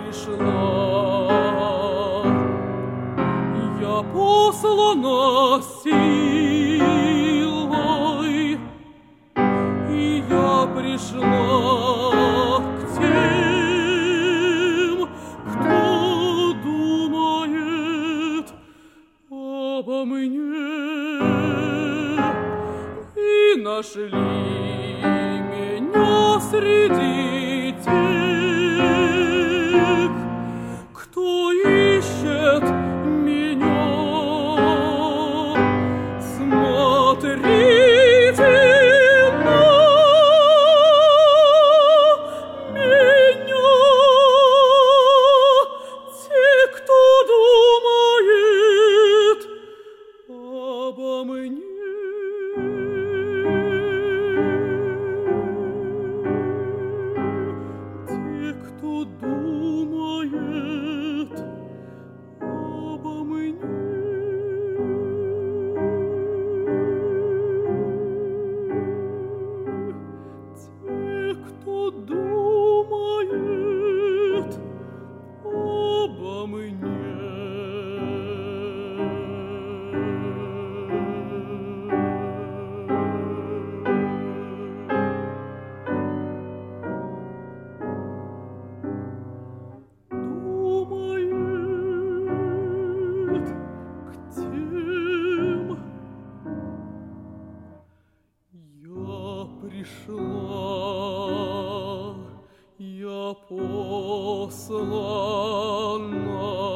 пришла, я послана силой, и я пришла к тем, кто думает обо мне, и нашли меня среди тех, кто ищет меня. Смотрите на меня, те, кто думает обо мне. Те, кто думает обо мне. Те, кто думает обо мне. Думает к тем, я пришла, я послана.